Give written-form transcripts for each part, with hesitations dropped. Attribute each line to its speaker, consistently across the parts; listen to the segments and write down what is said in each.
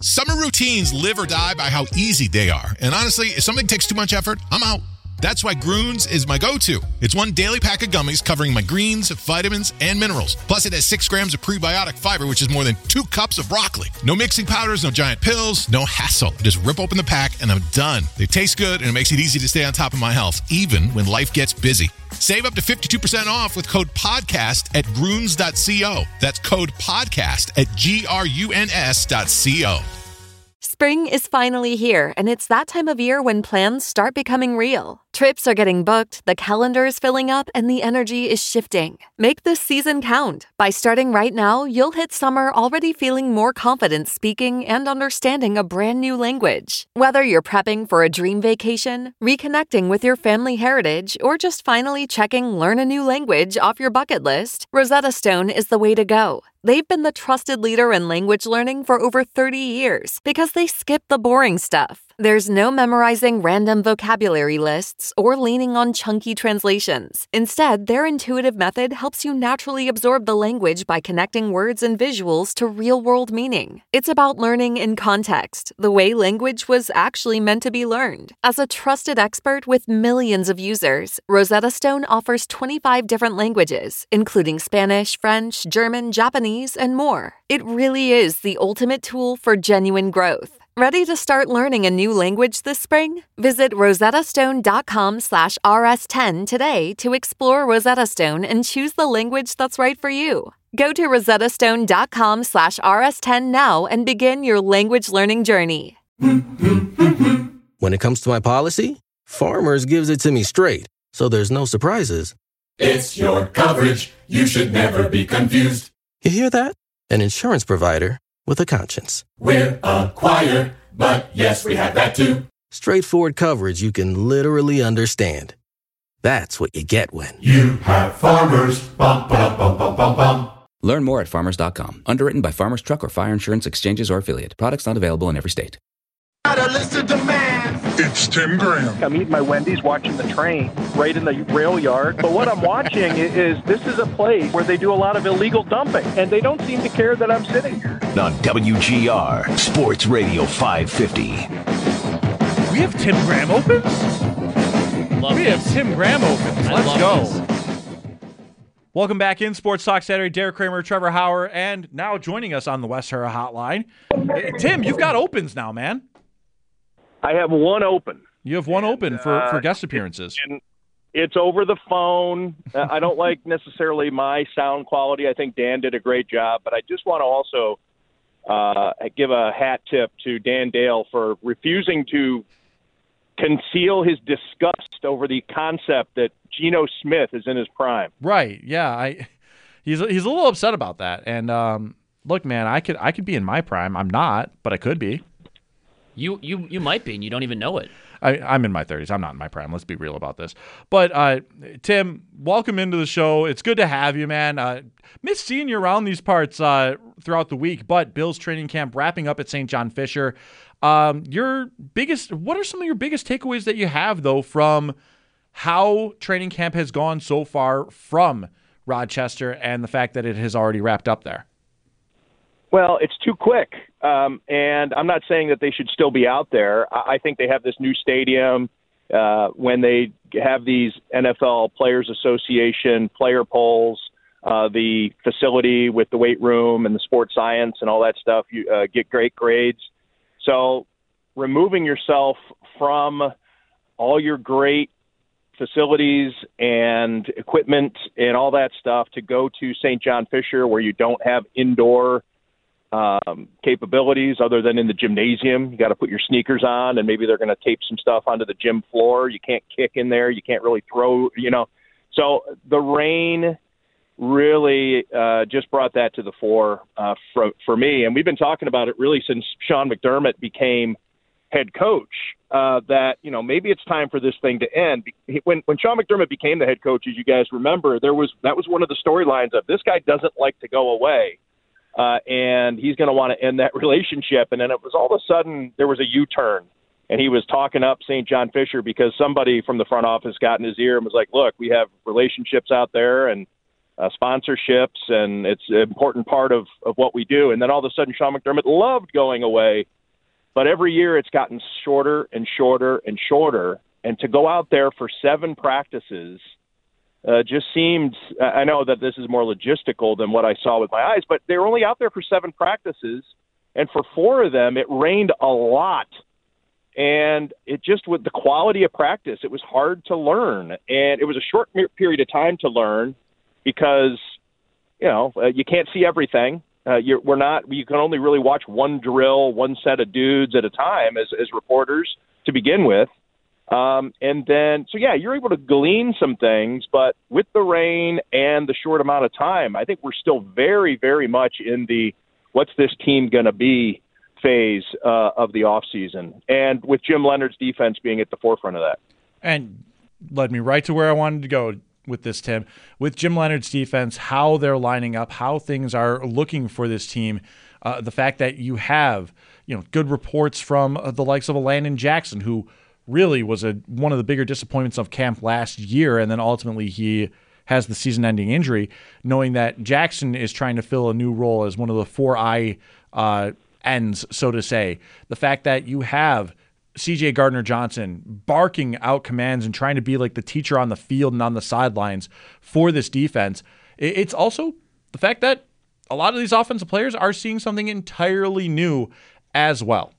Speaker 1: Summer routines live or die by how easy they are. And honestly, if something takes too much effort, I'm out. That's why Groones is my go-to. It's one daily pack of gummies covering my greens, vitamins, and minerals. Plus, it has 6 grams of prebiotic fiber, which is more than 2 cups of broccoli. No mixing powders, no giant pills, no hassle. Just rip open the pack, and I'm done. They taste good, and it makes it easy to stay on top of my health, even when life gets busy. Save up to 52% off with code PODCAST at Groones.co. That's code PODCAST at GRUNS.co.
Speaker 2: Spring is finally here, and it's that time of year when plans start becoming real. Trips are getting booked, the calendar is filling up, and the energy is shifting. Make this season count. By starting right now, you'll hit summer already feeling more confident speaking and understanding a brand new language. Whether you're prepping for a dream vacation, reconnecting with your family heritage, or just finally checking learn a new language off your bucket list, Rosetta Stone is the way to go. They've been the trusted leader in language learning for over 30 years because they skip the boring stuff. There's no memorizing random vocabulary lists or leaning on chunky translations. Instead, their intuitive method helps you naturally absorb the language by connecting words and visuals to real-world meaning. It's about learning in context, the way language was actually meant to be learned. As a trusted expert with millions of users, Rosetta Stone offers 25 different languages, including Spanish, French, German, Japanese, and more. It really is the ultimate tool for genuine growth. Ready to start learning a new language this spring? Visit rosettastone.com/rs10 today to explore Rosetta Stone and choose the language that's right for you. Go to rosettastone.com/rs10 now and begin your language learning journey.
Speaker 3: When it comes to my policy, Farmers gives it to me straight, so there's no surprises.
Speaker 4: It's your coverage. You should never be confused.
Speaker 3: You hear that? An insurance provider with a conscience.
Speaker 4: We're a choir, but yes, we have that too.
Speaker 3: Straightforward coverage you can literally understand. That's what you get when
Speaker 4: you have Farmers. Bum, bum, bum, bum, bum, bum.
Speaker 5: Learn more at farmers.com. Underwritten by Farmers Truck or Fire Insurance Exchanges or Affiliate. Products not available in every state.
Speaker 6: It's Tim Graham.
Speaker 7: I'm eating my Wendy's, watching the train right in the rail yard. But what I'm watching is this is a place where they do a lot of illegal dumping, and they don't seem to care that I'm sitting here.
Speaker 8: On WGR, Sports Radio 550.
Speaker 9: We have Tim Graham opens? We have Tim Graham opens. Let's go. Welcome back in Sports Talk Saturday. Derek Kramer, Trevor Hauer, and now joining us on the West Hera Hotline. Tim, you've got opens now, man.
Speaker 7: I have one open.
Speaker 9: You have one open for guest appearances.
Speaker 7: And it's over the phone. I don't like necessarily my sound quality. I think Dan did a great job, but I just want to also give a hat tip to Dan Dale for refusing to conceal his disgust over the concept that Geno Smith is in his prime.
Speaker 9: Right. Yeah. He's a little upset about that. And look, man, I could be in my prime. I'm not, but I could be.
Speaker 10: You might be, and you don't even know it.
Speaker 9: I'm in my 30s. I'm not in my prime. Let's be real about this. But, Tim, welcome into the show. It's good to have you, man. Missed seeing you around these parts throughout the week, but Bills training camp wrapping up at St. John Fisher. What are some of your biggest takeaways that you have, though, from how training camp has gone so far from Rochester and the fact that it has already wrapped up there?
Speaker 7: Well, it's too quick, and I'm not saying that they should still be out there. I think they have this new stadium. When they have these NFL Players Association player polls, the facility with the weight room and the sports science and all that stuff, you get great grades. So removing yourself from all your great facilities and equipment and all that stuff to go to St. John Fisher where you don't have indoor capabilities other than in the gymnasium. You got to put your sneakers on, and maybe they're going to tape some stuff onto the gym floor. You can't kick in there. You can't really throw, So the rain really just brought that to the fore for me. And we've been talking about it really since Sean McDermott became head coach, that, maybe it's time for this thing to end. When Sean McDermott became the head coach, as you guys remember, that was one of the storylines of this guy doesn't like to go away. And he's going to want to end that relationship. And then it was all of a sudden there was a U-turn, and he was talking up St. John Fisher because somebody from the front office got in his ear and was like, look, we have relationships out there, and sponsorships, and it's an important part of what we do. And then all of a sudden, Sean McDermott loved going away, but every year it's gotten shorter and shorter and shorter. And to go out there for 7 practices just seemed, I know that this is more logistical than what I saw with my eyes, but they were only out there for 7 practices, and for 4 of them, it rained a lot. And it just, with the quality of practice, it was hard to learn. And it was a short period of time to learn because, you can't see everything. You can only really watch one drill, one set of dudes at a time as reporters to begin with. And then, you're able to glean some things, but with the rain and the short amount of time, I think we're still very, very much in the what's this team going to be phase of the offseason, and with Jim Leonard's defense being at the forefront of that.
Speaker 9: And led me right to where I wanted to go with this, Tim. With Jim Leonard's defense, how they're lining up, how things are looking for this team, the fact that you have good reports from the likes of a Landon Jackson, who really was one of the bigger disappointments of camp last year, and then ultimately he has the season-ending injury, knowing that Jackson is trying to fill a new role as one of the 4 ends, so to say. The fact that you have C.J. Gardner-Johnson barking out commands and trying to be like the teacher on the field and on the sidelines for this defense. It's also the fact that a lot of these offensive players are seeing something entirely new as well.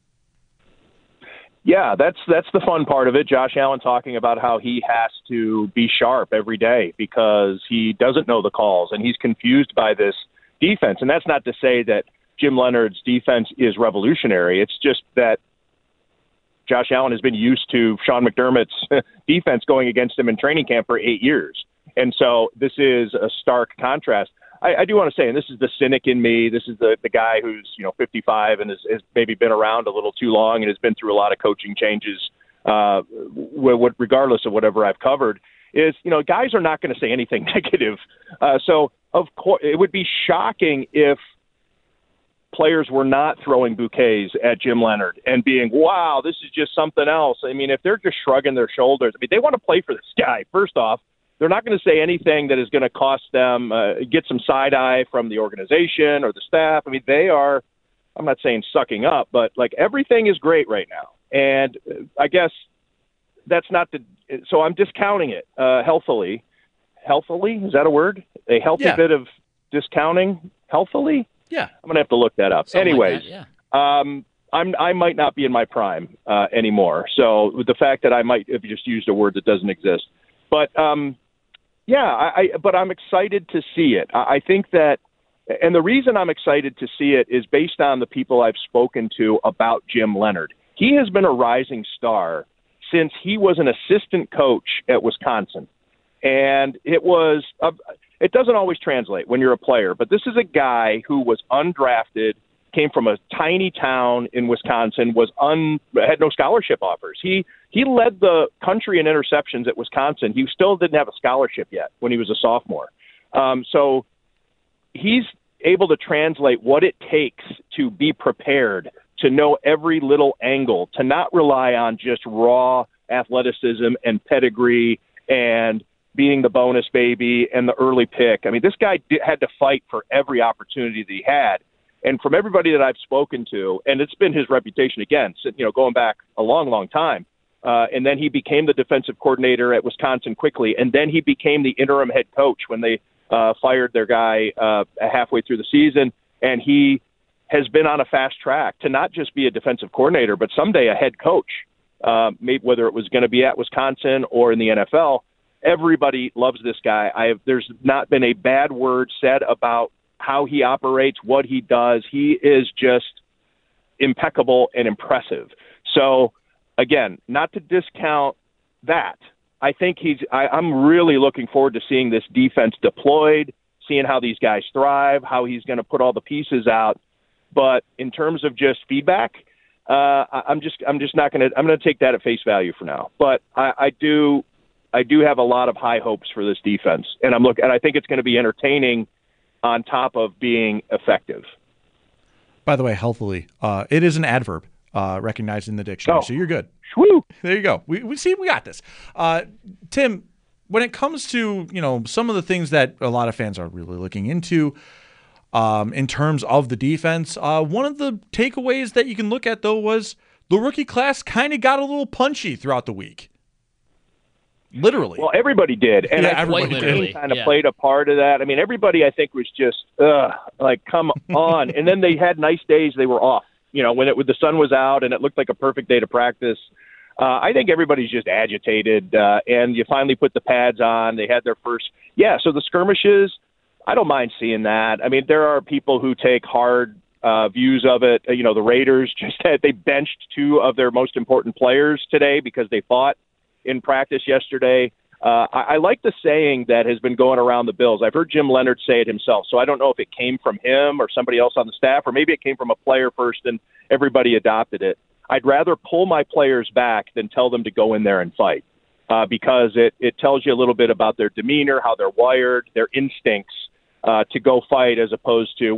Speaker 7: Yeah, that's the fun part of it. Josh Allen talking about how he has to be sharp every day because he doesn't know the calls and he's confused by this defense. And that's not to say that Jim Leonard's defense is revolutionary. It's just that Josh Allen has been used to Sean McDermott's defense going against him in training camp for 8 years. And so this is a stark contrast. I do want to say, and this is the cynic in me, this is the guy who's 55 and has maybe been around a little too long and has been through a lot of coaching changes, regardless of whatever I've covered, is, guys are not going to say anything negative. So, of course, it would be shocking if players were not throwing bouquets at Jim Leonard and being, wow, this is just something else. I mean, if they're just shrugging their shoulders, they want to play for this guy. First off, they're not going to say anything that is going to cost them, get some side eye from the organization or the staff. I mean, they are, I'm not saying sucking up, but everything is great right now. And I guess that's not so I'm discounting it healthily. Healthily? Is that a word? A healthy bit of discounting healthily?
Speaker 9: Yeah.
Speaker 7: I'm going to have to look that up.
Speaker 10: Something
Speaker 7: Anyways,
Speaker 10: like that,
Speaker 7: I might not be in my prime anymore. So with the fact that I might have just used a word that doesn't exist. But, but I'm excited to see it. I think that, and the reason I'm excited to see it is based on the people I've spoken to about Jim Leonard. He has been a rising star since he was an assistant coach at Wisconsin. And it doesn't always translate when you're a player, but this is a guy who was undrafted, came from a tiny town in Wisconsin, had no scholarship offers. He led the country in interceptions at Wisconsin. He still didn't have a scholarship yet when he was a sophomore. So he's able to translate what it takes to be prepared, to know every little angle, to not rely on just raw athleticism and pedigree and being the bonus baby and the early pick. I mean, this guy had to fight for every opportunity that he had. And from everybody that I've spoken to, and it's been his reputation again, going back a long, long time. And then he became the defensive coordinator at Wisconsin quickly. And then he became the interim head coach when they fired their guy halfway through the season. And he has been on a fast track to not just be a defensive coordinator, but someday a head coach, maybe whether it was going to be at Wisconsin or in the NFL. Everybody loves this guy. There's not been a bad word said about how he operates, what he does. He is just impeccable and impressive. So, again, not to discount that. I think I'm really looking forward to seeing this defense deployed, seeing how these guys thrive, how he's going to put all the pieces out. But in terms of just feedback, I'm just not going to. I'm going to take that at face value for now. But I do have a lot of high hopes for this defense, and I think it's going to be entertaining on top of being effective.
Speaker 9: By the way, healthily, it is an adverb recognized in the dictionary, so you're good.
Speaker 7: Woo.
Speaker 9: There you go. We got this. Tim, when it comes to, some of the things that a lot of fans are really looking into in terms of the defense, one of the takeaways that you can look at, though, was the rookie class kind of got a little punchy throughout the week. Literally.
Speaker 7: Well, everybody did. And
Speaker 10: everybody
Speaker 7: kind of played a part of that. I mean, everybody, I think, was just, come on. And then they had nice days they were off. When the sun was out and it looked like a perfect day to practice. I think everybody's just agitated, and you finally put the pads on. They had their first – so the skirmishes, I don't mind seeing that. I mean, there are people who take hard views of it. The Raiders they benched 2 of their most important players today because they fought in practice yesterday. I like the saying that has been going around the Bills. I've heard Jim Leonard say it himself, so I don't know if it came from him or somebody else on the staff, or maybe it came from a player first and everybody adopted it. I'd rather pull my players back than tell them to go in there and fight because it tells you a little bit about their demeanor, how they're wired, their instincts to go fight as opposed to,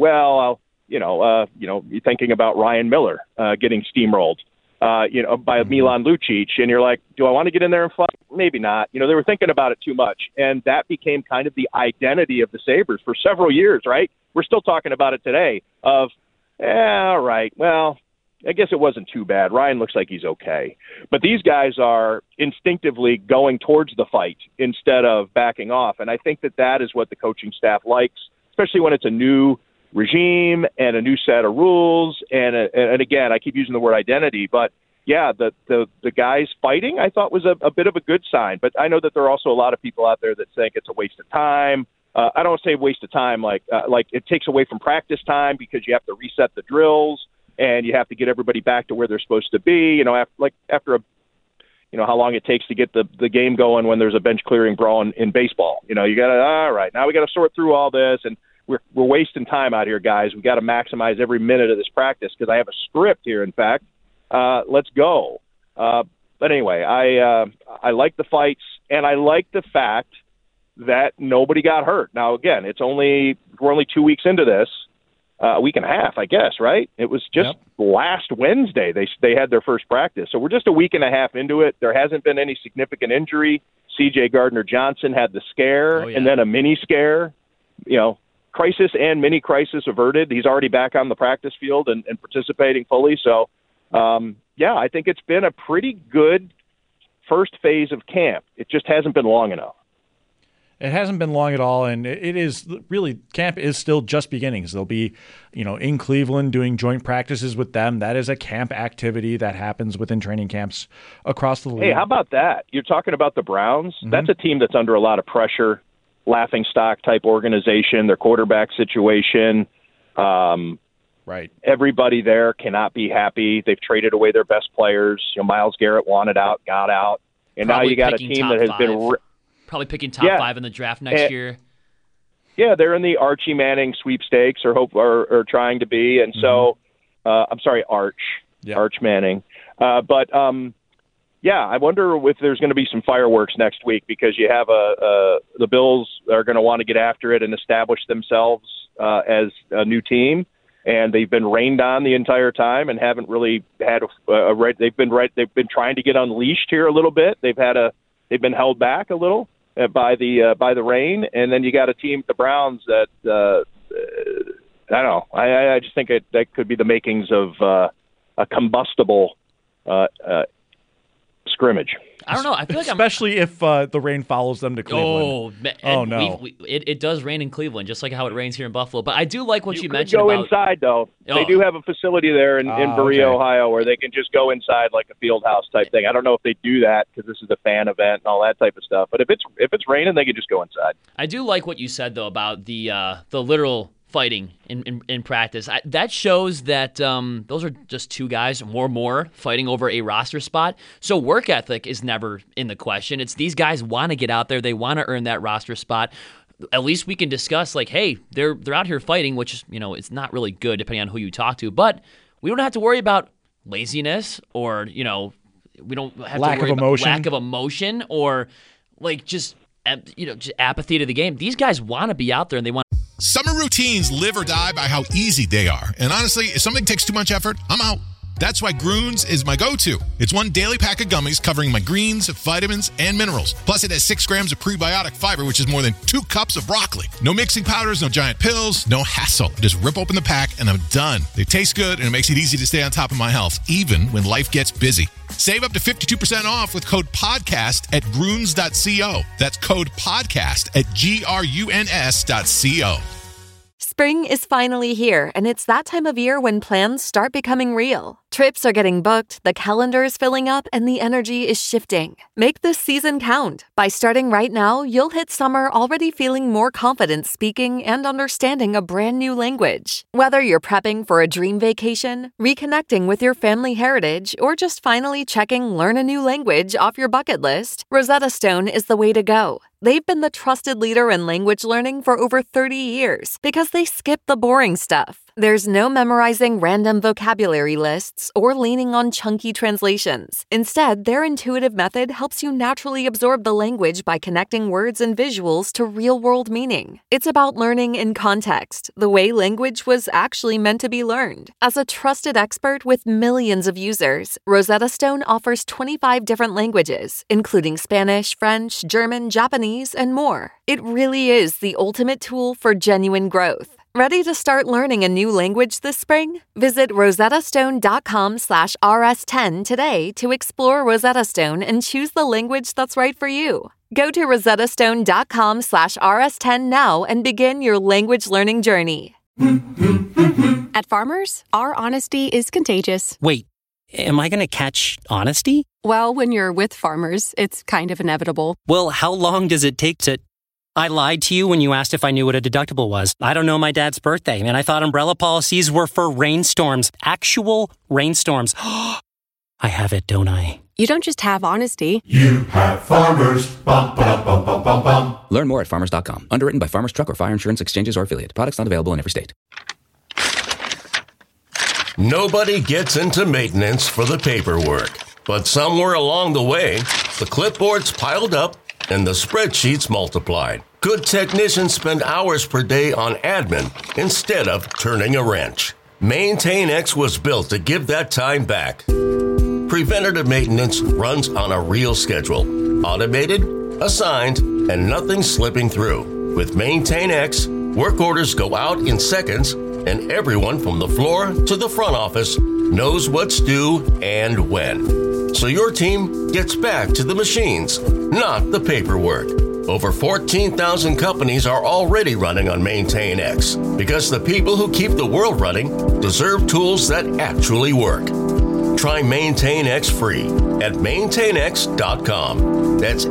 Speaker 7: you're thinking about Ryan Miller getting steamrolled. By Milan Lucic, and you're like, do I want to get in there and fight? Maybe not. They were thinking about it too much, and that became kind of the identity of the Sabres for several years, right? We're still talking about it today of, all right, well, I guess it wasn't too bad. Ryan looks like he's okay. But these guys are instinctively going towards the fight instead of backing off, and I think that is what the coaching staff likes, especially when it's a new regime and a new set of rules, and again, I keep using the word identity, but the guys fighting I thought was a bit of a good sign. But I know that there are also a lot of people out there that think it's a waste of time. I don't say waste of time like it takes away from practice time because you have to reset the drills and you have to get everybody back to where they're supposed to be. After how long it takes to get the game going when there's a bench clearing brawl in baseball. You got to, all right, now we got to sort through all this, and we're wasting time out here, guys. We got to maximize every minute of this practice because I have a script here. In fact, let's go. But anyway, I like the fights, and I like the fact that nobody got hurt. Now, again, we're only 2 weeks into this, a week and a half, I guess, right? It was just last Wednesday they had their first practice, so we're just a week and a half into it. There hasn't been any significant injury. C.J. Gardner-Johnson had the scare, and then a mini scare. Crisis and mini crisis averted. He's already back on the practice field and participating fully. So, I think it's been a pretty good first phase of camp. It just hasn't been long enough.
Speaker 9: It hasn't been long at all, and it is really, camp is still just beginning. So they'll be, in Cleveland doing joint practices with them. That is a camp activity that happens within training camps across the league.
Speaker 7: Hey, how about that? You're talking about the Browns? Mm-hmm. That's a team that's under a lot of pressure. Laughingstock type organization, their quarterback situation.
Speaker 9: Right.
Speaker 7: Everybody there cannot be happy. They've traded away their best players. Myles Garrett wanted out, got out. And
Speaker 10: probably
Speaker 7: now you got a team that has been
Speaker 10: probably picking top 5 in the draft next year.
Speaker 7: Yeah, they're in the Archie Manning sweepstakes or trying to be. And so, I'm sorry, Arch Manning. I wonder if there's going to be some fireworks next week because you have the Bills are going to want to get after it and establish themselves as a new team, and they've been rained on the entire time and haven't really had they've been trying to get unleashed here a little bit. They've been held back a little by the rain, and then you got a team, the Browns, that I don't know. I just think that could be the makings of a combustible scrimmage.
Speaker 10: I don't know. I feel like
Speaker 9: especially if the rain follows them to Cleveland.
Speaker 10: Oh no! It does rain in Cleveland, just like how it rains here in Buffalo. But I do like what you mentioned.
Speaker 7: Go inside though. They do have a facility there in Berea, Ohio, where they can just go inside like a field house type thing. I don't know if they do that because this is a fan event and all that type of stuff. But if it's raining, they can just go inside.
Speaker 10: I do like what you said though about the literal fighting in practice. That shows that those are just two guys more fighting over a roster spot. So work ethic is never in the question. It's these guys want to get out there. They want to earn that roster spot. At least we can discuss like, hey, they're out here fighting, which it's not really good depending on who you talk to. But we don't have to worry about laziness or we don't have
Speaker 9: lack
Speaker 10: to worry
Speaker 9: of
Speaker 10: about
Speaker 9: emotion.
Speaker 10: lack of emotion or like just apathy to the game. These guys want to be out there and they want.
Speaker 1: Summer routines live or die by how easy they are. And honestly, if something takes too much effort, I'm out. That's why Groones is my go-to. It's one daily pack of gummies covering my greens, vitamins, and minerals. Plus, it has 6 grams of prebiotic fiber, which is more than 2 cups of broccoli. No mixing powders, no giant pills, no hassle. Just rip open the pack and I'm done. They taste good and it makes it easy to stay on top of my health, even when life gets busy. Save up to 52% off with code PODCAST at Groones.co. That's code PODCAST at GRUNS.co.
Speaker 2: Spring is finally here, and it's that time of year when plans start becoming real. Trips are getting booked, the calendar is filling up, and the energy is shifting. Make this season count. By starting right now, you'll hit summer already feeling more confident speaking and understanding a brand new language. Whether you're prepping for a dream vacation, reconnecting with your family heritage, or just finally checking learn a new language off your bucket list, Rosetta Stone is the way to go. They've been the trusted leader in language learning for over 30 years because they skip the boring stuff. There's no memorizing random vocabulary lists or leaning on chunky translations. Instead, their intuitive method helps you naturally absorb the language by connecting words and visuals to real-world meaning. It's about learning in context, the way language was actually meant to be learned. As a trusted expert with millions of users, Rosetta Stone offers 25 different languages, including Spanish, French, German, Japanese, and more. It really is the ultimate tool for genuine growth. Ready to start learning a new language this spring? Visit rosettastone.com/rs10 today to explore Rosetta Stone and choose the language that's right for you. Go to rosettastone.com/rs10 now and begin your language learning journey.
Speaker 6: At Farmers, our honesty is contagious.
Speaker 11: Wait, am I going to catch honesty?
Speaker 6: Well, when you're with Farmers, it's kind of inevitable.
Speaker 11: Well, how long does it take to... I lied to you when you asked if I knew what a deductible was. I don't know my dad's birthday, and I thought umbrella policies were for rainstorms. Actual rainstorms. I have it, don't I?
Speaker 6: You don't just have honesty.
Speaker 4: You have Farmers. Bum, ba, bum, bum, bum, bum.
Speaker 5: Learn more at farmers.com. Underwritten by Farmers Truck or Fire Insurance Exchanges or Affiliate. Products not available in every state.
Speaker 12: Nobody gets into maintenance for the paperwork. But somewhere along the way, the clipboards piled up and the spreadsheets multiplied. Good technicians spend hours per day on admin instead of turning a wrench. MaintainX was built to give that time back. Preventative maintenance runs on a real schedule. Automated, assigned, and nothing slipping through. With MaintainX, work orders go out in seconds, and everyone from the floor to the front office knows what's due and when. So your team gets back to the machines, not the paperwork. Over 14,000 companies are already running on MaintainX because the people who keep the world running deserve tools that actually work. Try MaintainX free at maintainx.com. That's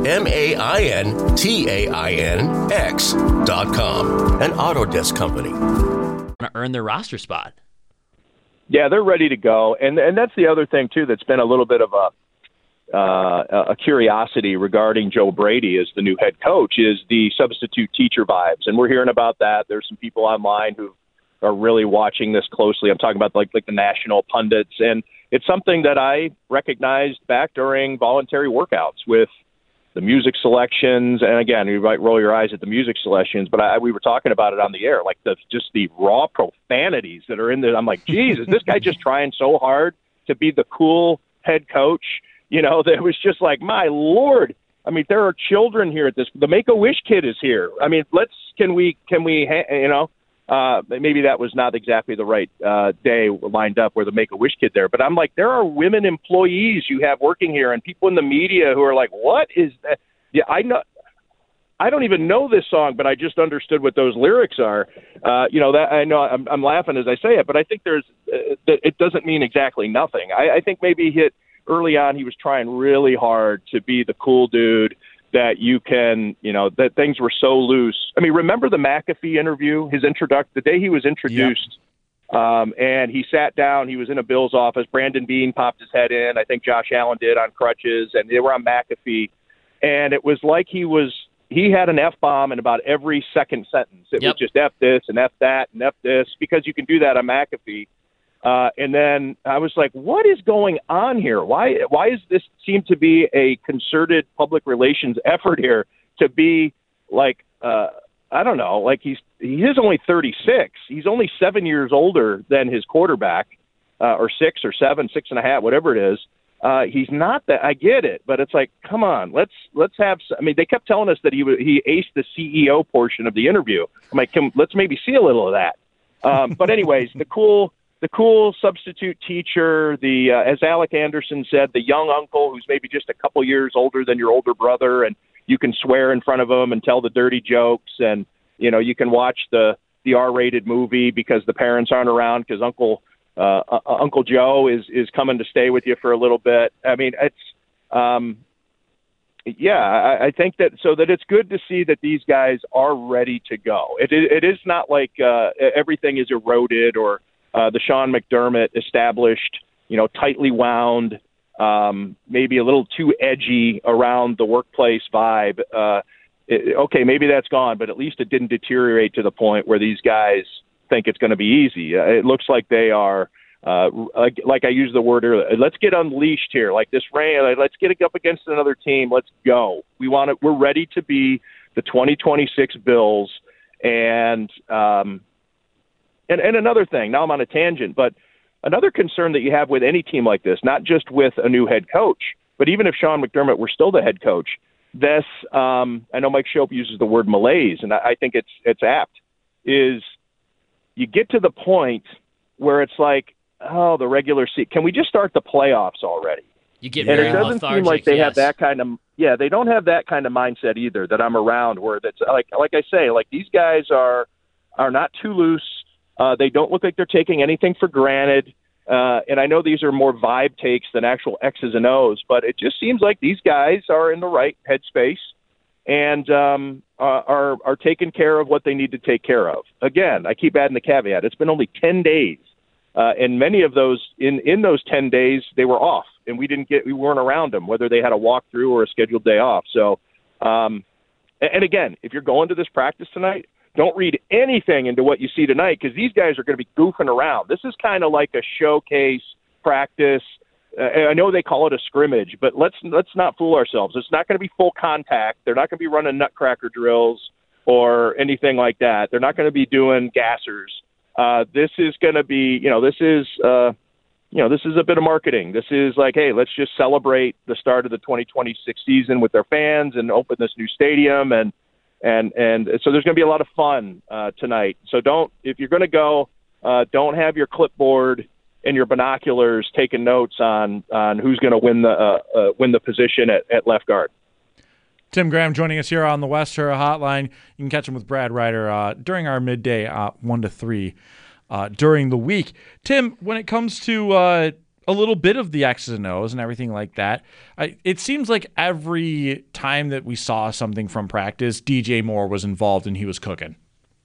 Speaker 12: MaintainX.com. An Autodesk company.
Speaker 10: To earn their roster spot.
Speaker 7: Yeah, they're ready to go, and that's the other thing too that's been a little bit of a curiosity regarding Joe Brady as the new head coach is the substitute teacher vibes, and we're hearing about that. There's some people online who are really watching this closely. I'm talking about like the national pundits, and it's something that I recognized back during voluntary workouts with the music selections. And again, you might roll your eyes at the music selections, but we were talking about it on the air, like just the raw profanities that are in there. I'm like, geez, is this guy just trying so hard to be the cool head coach? You know, that was just like, my Lord. I mean, there are children here at this. The Make-A-Wish kid is here. I mean, can we, you know, maybe that was not exactly the right day lined up where the Make-A-Wish kid there. But I'm like, there are women employees you have working here and people in the media who are like, what is that? Yeah, I don't even know this song, but I just understood what those lyrics are. You know, that I know I'm laughing as I say it, but I think it doesn't mean exactly nothing. I think maybe early on he was trying really hard to be the cool dude that you can, you know, that things were so loose. I mean, remember the McAfee interview, the day he was introduced, and he sat down, he was in a Bills office, Brandon Beane popped his head in, I think Josh Allen did on crutches, and they were on McAfee, and it was like he had an F-bomb in about every second sentence. It was just F this and F that and F this, because you can do that on McAfee. And then I was like, what is going on here? Why is this seem to be a concerted public relations effort here to be like, I don't know, like he is only 36. He's only 7 years older than his quarterback. or 6 or 7, 6.5, whatever it is. He's not that. I get it, but it's like, come on, let's have. I mean, they kept telling us that he aced the CEO portion of the interview. I'm like, let's maybe see a little of that. But anyways, the cool substitute teacher, as Alec Anderson said, the young uncle who's maybe just a couple years older than your older brother, and you can swear in front of him and tell the dirty jokes, and you can watch the R-rated movie because the parents aren't around because Uncle Joe is coming to stay with you for a little bit. I mean, it's I think that it's good to see that these guys are ready to go. It is not like everything is eroded or the Sean McDermott established, tightly wound, maybe a little too edgy around the workplace vibe. Okay, maybe that's gone, but at least it didn't deteriorate to the point where these guys think it's going to be easy. It looks like they are, like I used the word earlier, let's get unleashed here. Like this rain, let's get it up against another team. Let's go. We're ready to be the 2026 Bills. And another thing, now I'm on a tangent, but another concern that you have with any team like this, not just with a new head coach, but even if Sean McDermott were still the head coach, this, I know Mike Shope uses the word malaise, and I think it's apt, is you get to the point where it's like, oh, the regular season. Can we just start the playoffs already?
Speaker 10: You get very lethargic. And it doesn't seem like
Speaker 7: they have that kind of they don't have that kind of mindset either that I'm around, where that's like I say, like these guys are not too loose. They don't look like they're taking anything for granted. And I know these are more vibe takes than actual X's and O's, but it just seems like these guys are in the right headspace and are taking care of what they need to take care of. Again, I keep adding the caveat. It's been only 10 days. And many of those, in those 10 days, they were off, and we weren't around them, whether they had a walkthrough or a scheduled day off. So, and again, if you're going to this practice tonight, don't read anything into what you see tonight because these guys are going to be goofing around. This is kind of like a showcase practice. I know they call it a scrimmage, but let's not fool ourselves. It's not going to be full contact. They're not going to be running nutcracker drills or anything like that. They're not going to be doing gassers. This is going to be, this is a bit of marketing. This is like, hey, let's just celebrate the start of the 2026 season with their fans and open this new stadium and so there's going to be a lot of fun tonight. So if you're going to go, don't have your clipboard and your binoculars taking notes on who's going to win the position at left guard.
Speaker 9: Tim Graham joining us here on the West Hura Hotline. You can catch him with Brad Ryder during our midday 1 to 3 during the week. Tim, when it comes to a little bit of the X's and O's and everything like that, it seems like every time that we saw something from practice, DJ Moore was involved and he was cooking.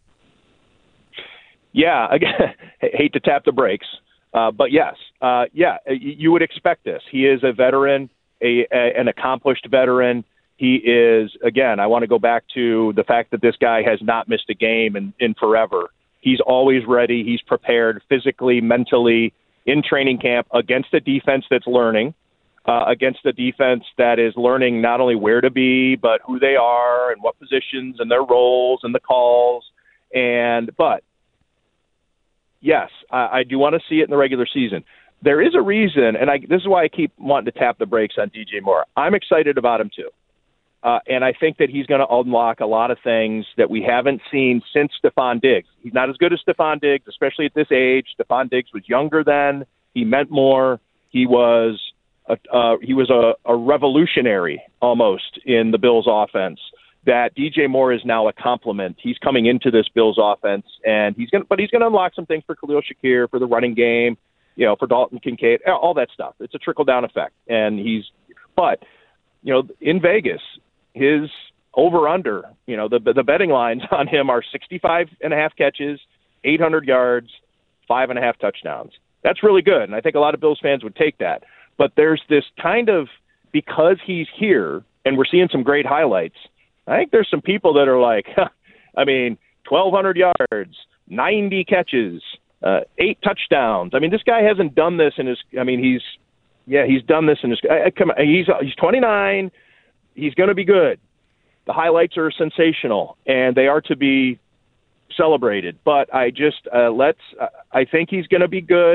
Speaker 9: Yeah, again,
Speaker 7: hate to tap the brakes, but yes, you would expect this. He is a veteran, an accomplished veteran. He is, again, I want to go back to the fact that this guy has not missed a game in forever. He's always ready. He's prepared physically, mentally, in training camp against a defense that's learning, against a defense that is learning not only where to be, but who they are and what positions and their roles and the calls. But yes, I do want to see it in the regular season. There is a reason, and this is why I keep wanting to tap the brakes on DJ Moore. I'm excited about him too. And I think that he's going to unlock a lot of things that we haven't seen since Stephon Diggs. He's not as good as Stephon Diggs, especially at this age. Stephon Diggs was younger then. He meant more. He was a revolutionary almost in the Bills' offense. That DJ Moore is now a complement. He's coming into this Bills' offense, and he's going to unlock some things for Khalil Shakir, for the running game, for Dalton Kincaid, all that stuff. It's a trickle down effect, but in Vegas, his over-under, the betting lines on him are 65.5 catches, 800 yards, 5.5 touchdowns. That's really good, and I think a lot of Bills fans would take that. But there's this kind of, because he's here, and we're seeing some great highlights, I think there's some people that are like, 1,200 yards, 90 catches, 8 touchdowns. This guy hasn't done this in his – he's done this in his – he's 29. He's going to be good. The highlights are sensational, and they are to be celebrated. But I think he's going to be good.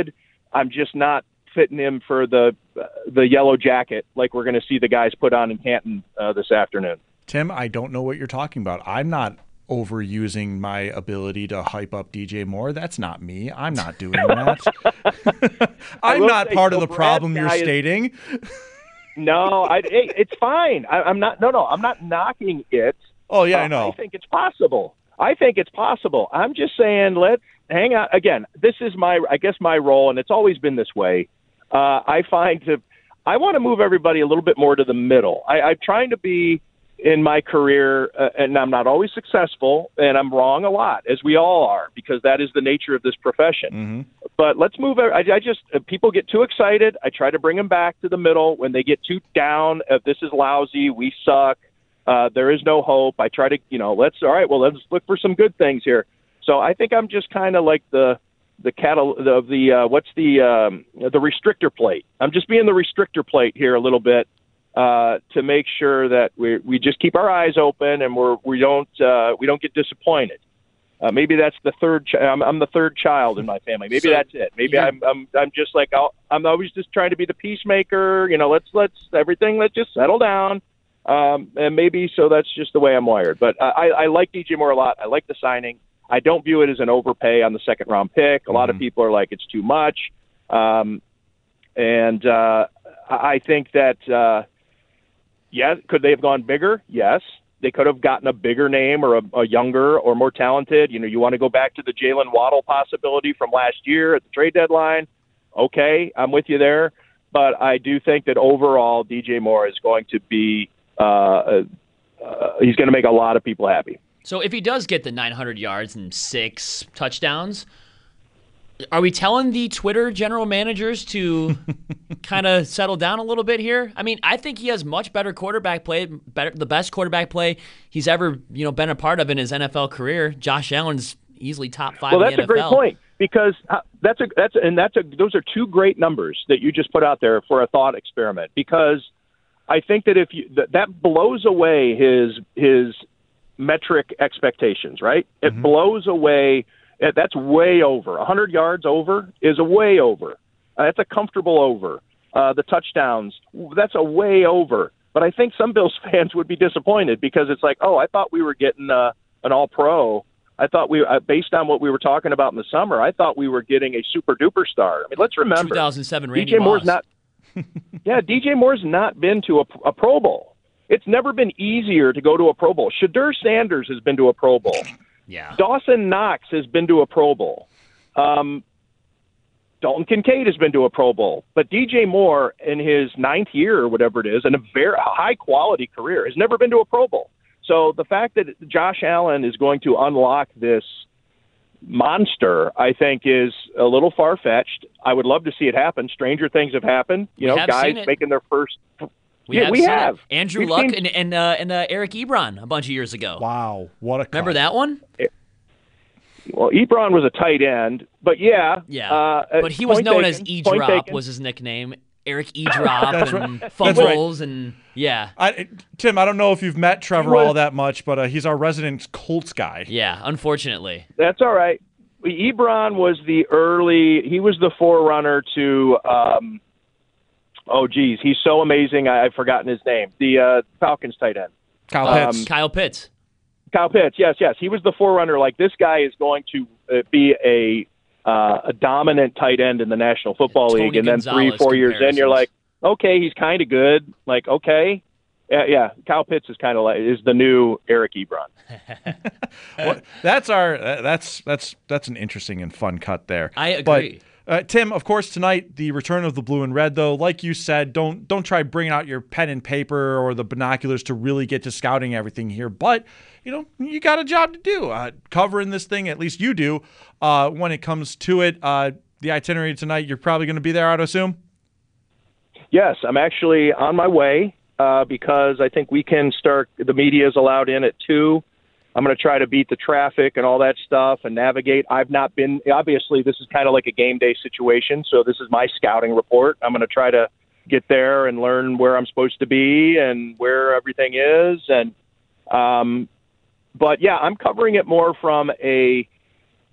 Speaker 7: I'm just not fitting him for the yellow jacket like we're going to see the guys put on in Canton this afternoon.
Speaker 9: Tim, I don't know what you're talking about. I'm not overusing my ability to hype up DJ Moore. That's not me. I'm not doing that. I'm not part of the problem you're stating.
Speaker 7: No, hey, it's fine. I'm not. No, I'm not knocking it.
Speaker 9: Oh yeah, I know.
Speaker 7: I think it's possible. I'm just saying, let's hang on. Again, this is my role, and it's always been this way. I want to move everybody a little bit more to the middle. I'm trying to be in my career, and I'm not always successful, and I'm wrong a lot, as we all are, because that is the nature of this profession.
Speaker 9: Mm-hmm.
Speaker 7: But let's move. People get too excited. I try to bring them back to the middle. When they get too down, this is lousy, we suck, there is no hope. I try to, let's look for some good things here. So I think I'm just kind of like the restrictor plate. I'm just being the restrictor plate here a little bit to make sure that we just keep our eyes open and we don't get disappointed. Maybe that's the third. I'm the third child in my family. Maybe that's it. Maybe I'm just like I'm always just trying to be the peacemaker. Let's just settle down. And maybe so that's just the way I'm wired. But I like DJ Moore a lot. I like the signing. I don't view it as an overpay on the second round pick. A lot of people are like, it's too much. I think that, could they have gone bigger? Yes. They could have gotten a bigger name or a younger or more talented. You want to go back to the Jalen Waddle possibility from last year at the trade deadline. Okay, I'm with you there. But I do think that overall DJ Moore is going to be he's going to make a lot of people happy.
Speaker 10: So if he does get the 900 yards and 6 touchdowns, are we telling the Twitter general managers to kind of settle down a little bit here? I mean, I think he has much better quarterback play, the best quarterback play he's ever been a part of in his NFL career. Josh Allen's easily top 5 in the NFL. Well, that's a great point
Speaker 7: because those are two great numbers that you just put out there for a thought experiment. Because I think that that blows away his metric expectations, right? It blows away. That's way over. 100 yards over is a way over. That's a comfortable over. The touchdowns, that's a way over. But I think some Bills fans would be disappointed because it's like, I thought we were getting an all-pro. I thought based on what we were talking about in the summer, I thought we were getting a super-duper star. I mean, let's remember.
Speaker 10: 2007 Randy
Speaker 7: DJ
Speaker 10: Moss.
Speaker 7: Moore's not. Yeah, DJ Moore's not been to a Pro Bowl. It's never been easier to go to a Pro Bowl. Shedeur Sanders has been to a Pro Bowl.
Speaker 10: Yeah.
Speaker 7: Dawson Knox has been to a Pro Bowl. Dalton Kincaid has been to a Pro Bowl. But DJ Moore, in his 9th year or whatever it is, and a very high-quality career, has never been to a Pro Bowl. So the fact that Josh Allen is going to unlock this monster, I think, is a little far-fetched. I would love to see it happen. Stranger things have happened. Guys making their first... We have.
Speaker 10: Andrew Luck and Eric Ebron a bunch of years ago.
Speaker 9: Wow, what a cut.
Speaker 10: Remember that one?
Speaker 7: Well, Ebron was a tight end, but
Speaker 10: yeah. But he was known as E-Drop was his nickname. Eric E-Drop and fumbles and yeah.
Speaker 9: Tim, I don't know if you've met Trevor all that much, but he's our resident Colts guy.
Speaker 10: Yeah, unfortunately.
Speaker 7: That's all right. Ebron was he was the forerunner to. He's so amazing. I've forgotten his name. The Falcons tight end.
Speaker 9: Kyle Pitts.
Speaker 10: Kyle Pitts.
Speaker 7: Kyle Pitts, yes. He was the forerunner. Like, this guy is going to be a dominant tight end in the National Football League. And then 3-4 years in, you're like, okay, he's kind of good. Like, okay. Yeah, Kyle Pitts is kind of is the new Eric Ebron.
Speaker 9: Well, that's an interesting and fun cut there.
Speaker 10: I agree.
Speaker 9: But, Tim, of course, tonight, the return of the blue and red, though, like you said, don't try bringing out your pen and paper or the binoculars to really get to scouting everything here. But, you got a job to do. Covering this thing, at least you do, when it comes to it. The itinerary tonight, you're probably going to be there, I'd assume?
Speaker 7: Yes, I'm actually on my way because I think we can start, the media is allowed in at 2. I'm going to try to beat the traffic and all that stuff and navigate. I've not been, obviously, this is kind of like a game day situation, so this is my scouting report. I'm going to try to get there and learn where I'm supposed to be and where everything is. And, but yeah, I'm covering it more from a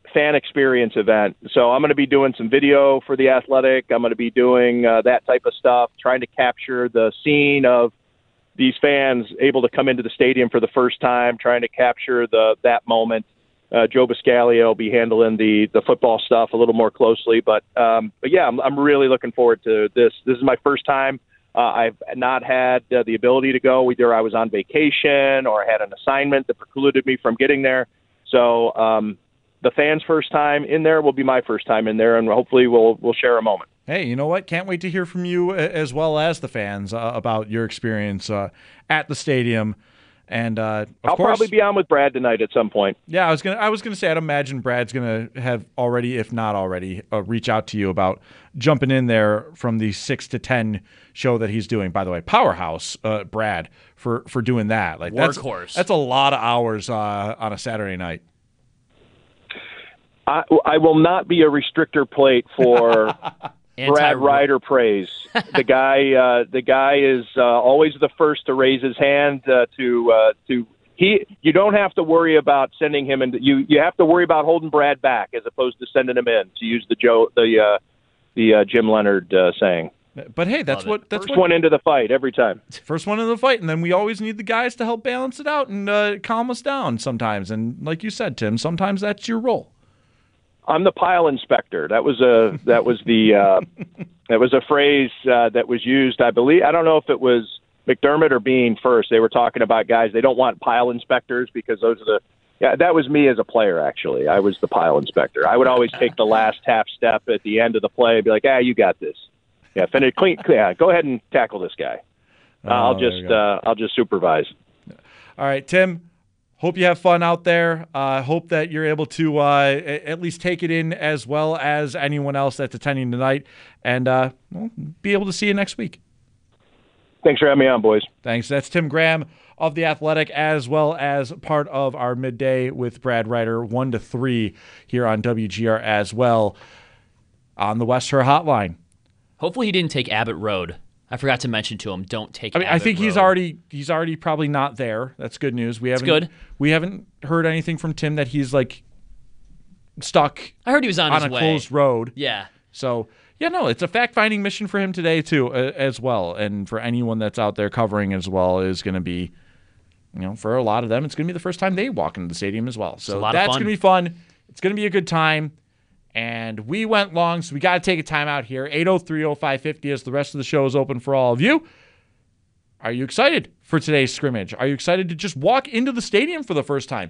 Speaker 7: fan experience event. So I'm going to be doing some video for The Athletic. I'm going to be doing that type of stuff, trying to capture the scene of these fans able to come into the stadium for the first time, trying to capture that moment. Joe Biscaglia will be handling the football stuff a little more closely. But yeah, I'm really looking forward to this. This is my first time. I've not had the ability to go. Either I was on vacation or I had an assignment that precluded me from getting there. So the fans' first time in there will be my first time in there, and hopefully we'll share a moment.
Speaker 9: Hey, you know what? Can't wait to hear from you as well as the fans about your experience at the stadium. And I'll
Speaker 7: probably be on with Brad tonight at some point.
Speaker 9: Yeah, I was gonna say I'd imagine Brad's gonna have already, if not already, reach out to you about jumping in there from the 6 to 10 show that he's doing. By the way, powerhouse, Brad, for doing that. Like
Speaker 10: workhorse.
Speaker 9: That's a lot of hours on a Saturday night.
Speaker 7: I will not be a restrictor plate for Brad Ryder praise. The guy is always the first to raise his hand you don't have to worry about sending him in. You have to worry about holding Brad back as opposed to sending him in, to use the Jim Leonard saying.
Speaker 9: But hey, that's
Speaker 7: first one into the fight every time.
Speaker 9: First one into the fight, and then we always need the guys to help balance it out and calm us down sometimes. And like you said, Tim, sometimes that's your role.
Speaker 7: I'm the pile inspector. That was a phrase that was used. I believe, I don't know if it was McDermott or Bean first. They were talking about guys. They don't want pile inspectors because those are that was me as a player. Actually, I was the pile inspector. I would always take the last half step at the end of the play and be like, you got this. Yeah, finish clean. Yeah, go ahead and tackle this guy. I'll just supervise.
Speaker 9: All right, Tim. Hope you have fun out there. Hope that you're able to at least take it in as well as anyone else that's attending tonight, and be able to see you next week.
Speaker 7: Thanks for having me on, boys.
Speaker 9: Thanks. That's Tim Graham of The Athletic, as well as part of our midday with Brad Ryder, 1 to 3 here on WGR as well on the West Her Hotline.
Speaker 10: Hopefully he didn't take Abbott Road. I forgot to mention to him, don't take Abbott
Speaker 9: I think
Speaker 10: Road.
Speaker 9: he's already probably not there. That's good news. We haven't heard anything from Tim that he's like stuck.
Speaker 10: I heard he was on his
Speaker 9: a
Speaker 10: way.
Speaker 9: Closed road.
Speaker 10: Yeah.
Speaker 9: So, it's a fact-finding mission for him today too, as well. And for anyone that's out there covering as well is going to be, for a lot of them, it's going to be the first time they walk into the stadium as well. So that's going to be fun. It's going to be a good time. And we went long, so we got to take a time out here. 803-0550 as the rest of the show is open for all of you. Are you excited for today's scrimmage? Are you excited to just walk into the stadium for the first time?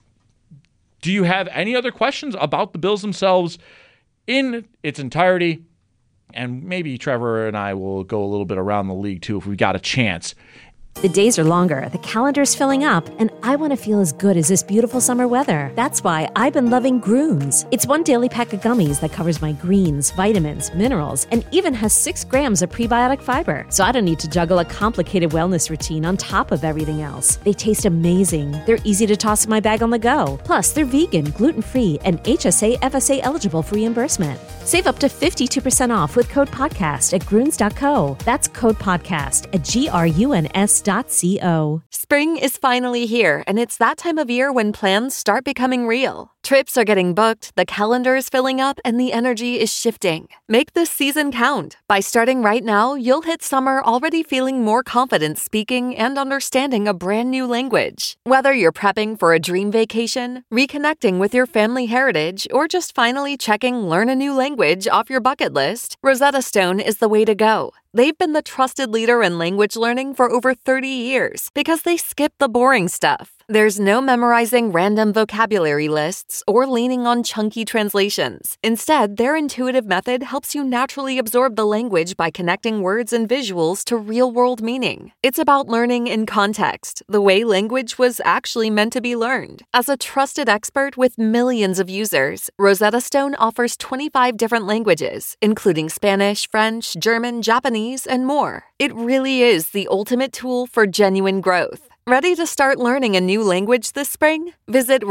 Speaker 9: Do you have any other questions about the Bills themselves in its entirety? And maybe Trevor and I will go a little bit around the league, too, if we've got a chance.
Speaker 13: The days are longer, the calendar's filling up, and I want to feel as good as this beautiful summer weather. That's why I've been loving Grooms. It's one daily pack of gummies that covers my greens, vitamins, minerals, and even has 6 grams of prebiotic fiber. So I don't need to juggle a complicated wellness routine on top of everything else. They taste amazing. They're easy to toss in my bag on the go. Plus, they're vegan, gluten-free, and HSA, FSA eligible for reimbursement. Save up to 52% off with code PODCAST at Gruns.co. That's code PODCAST at GRUNS.co.
Speaker 2: Spring is finally here, and it's that time of year when plans start becoming real. Trips are getting booked, the calendar is filling up, and the energy is shifting. Make this season count. By starting right now, you'll hit summer already feeling more confident speaking and understanding a brand new language. Whether you're prepping for a dream vacation, reconnecting with your family heritage, or just finally checking learn a new language off your bucket list, Rosetta Stone is the way to go. They've been the trusted leader in language learning for over 30 years because they skip the boring stuff. There's no memorizing random vocabulary lists or leaning on chunky translations. Instead, their intuitive method helps you naturally absorb the language by connecting words and visuals to real-world meaning. It's about learning in context, the way language was actually meant to be learned. As a trusted expert with millions of users, Rosetta Stone offers 25 different languages, including Spanish, French, German, Japanese, and more. It really is the ultimate tool for genuine growth. Ready to start learning a new language this spring? Visit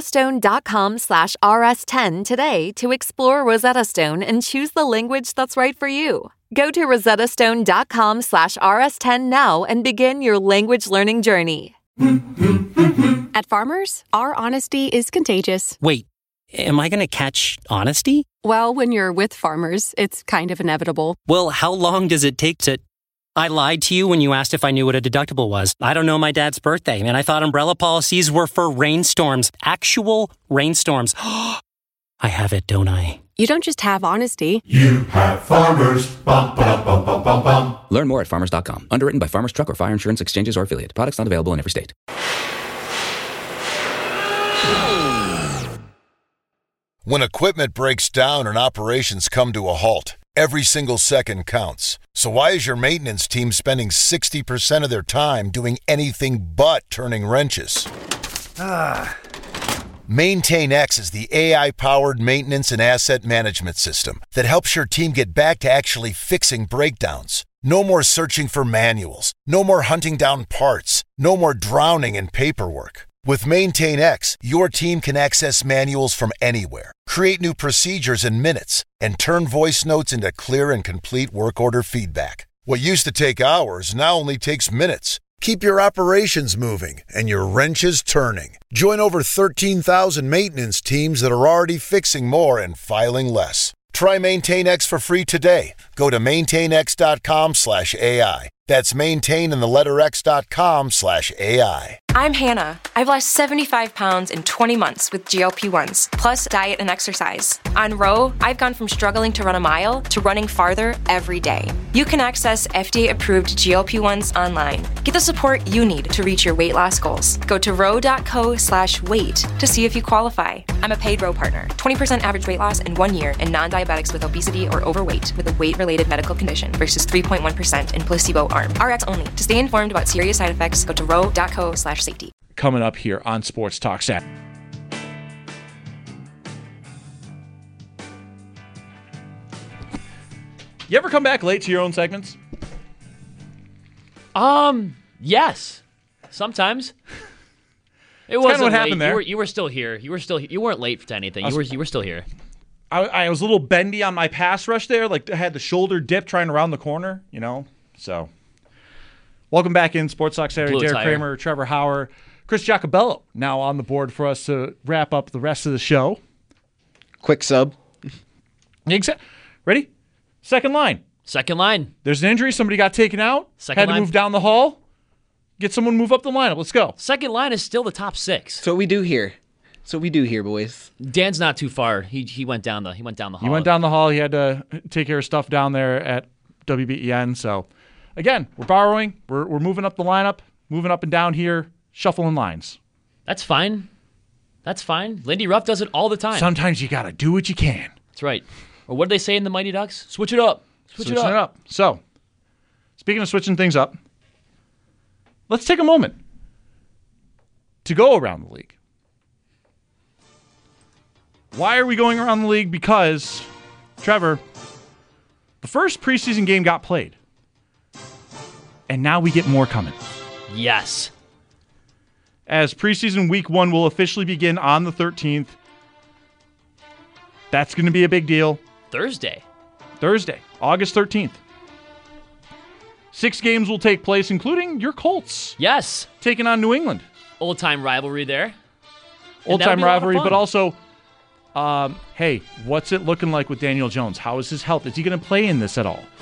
Speaker 2: rosettastone.com/rs10 today to explore Rosetta Stone and choose the language that's right for you. Go to rosettastone.com/rs10 now and begin your language learning journey.
Speaker 6: At Farmers, our honesty is contagious.
Speaker 11: Wait, Am I going to catch honesty?
Speaker 6: Well, when you're with Farmers, it's kind of inevitable.
Speaker 11: Well, how long does it take to... I lied to you when you asked if I knew what a deductible was. I don't know my dad's birthday, and I thought umbrella policies were for rainstorms. Actual rainstorms. I have it, don't I?
Speaker 6: You don't just have honesty.
Speaker 4: You have Farmers. Bum, ba, bum, bum, bum, bum.
Speaker 5: Learn more at farmers.com. Underwritten by Farmers Truck or Fire Insurance Exchanges or Affiliate. Products not available in every state.
Speaker 14: When equipment breaks down and operations come to a halt, every single second counts. So why is your maintenance team spending 60% of their time doing anything but turning wrenches? MaintainX is the AI-powered maintenance and asset management system that helps your team get back to actually fixing breakdowns. No more searching for manuals. No more hunting down parts. No more drowning in paperwork. With MaintainX, your team can access manuals from anywhere, create new procedures in minutes, and turn voice notes into clear and complete work order feedback. What used to take hours now only takes minutes. Keep your operations moving and your wrenches turning. Join over 13,000 maintenance teams that are already fixing more and filing less. Try MaintainX for free today. Go to maintainx.com/AI. That's maintain and the letter x.com/AI.
Speaker 15: I'm Hannah. I've lost 75 pounds in 20 months with GLP-1s, plus diet and exercise. On Row, I've gone from struggling to run a mile to running farther every day. You can access FDA-approved GLP-1s online. Get the support you need to reach your weight loss goals. Go to row.co/weight to see if you qualify. I'm a paid Row partner. 20% average weight loss in 1 year in non-diabetics with obesity or overweight with a weight-related medical condition versus 3.1% in placebo arm. RX only. To stay informed about serious side effects, go to row.co/safety.
Speaker 9: Coming up here on Sports Talk Saturday. You ever come back late to your own segments?
Speaker 10: Yes. Sometimes. It wasn't
Speaker 9: what
Speaker 10: late.
Speaker 9: happened there.
Speaker 10: You were still here. You weren't late to anything. You were still here.
Speaker 9: I was a little bendy on my pass rush there. Like I had the shoulder dip trying to round the corner, So, welcome back in Sports Talk Saturday. Derek Kramer, Trevor Hauer, Chris Giacobello now on the board for us to wrap up the rest of the show.
Speaker 16: Quick sub.
Speaker 9: Ready? Second line.
Speaker 16: There's
Speaker 9: an injury. Somebody got taken out. Had to move down the hall. Get someone move up the lineup. Let's go.
Speaker 10: Second line is still the top six.
Speaker 16: That's what we do here. Boys.
Speaker 10: Dan's not too far. He went down the hall.
Speaker 9: He went down the hall. He had to take care of stuff down there at WBEN. So, again, we're borrowing. We're moving up the lineup, moving up and down here, shuffling lines.
Speaker 10: That's fine. Lindy Ruff does it all the time.
Speaker 9: Sometimes you got to do what you can.
Speaker 10: That's right. Or what do they say in the Mighty Ducks? Switch it up.
Speaker 9: Switching it up. So, speaking of switching things up, let's take a moment to go around the league. Why are we going around the league? Because, Trevor, the first preseason game got played. And now we get more coming.
Speaker 10: Yes.
Speaker 9: As preseason week 1 will officially begin on the 13th. That's going to be a big deal.
Speaker 10: Thursday,
Speaker 9: August 13th. 6 games will take place, including your Colts.
Speaker 10: Yes.
Speaker 9: Taking on New England.
Speaker 10: Old-time rivalry there.
Speaker 9: Old-time rivalry, but also, hey, what's it looking like with Daniel Jones? How is his health? Is he going to play in this at all?